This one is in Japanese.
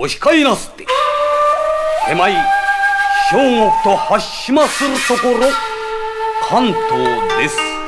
お控えなすって。手前兵国と発しまするところ関東です。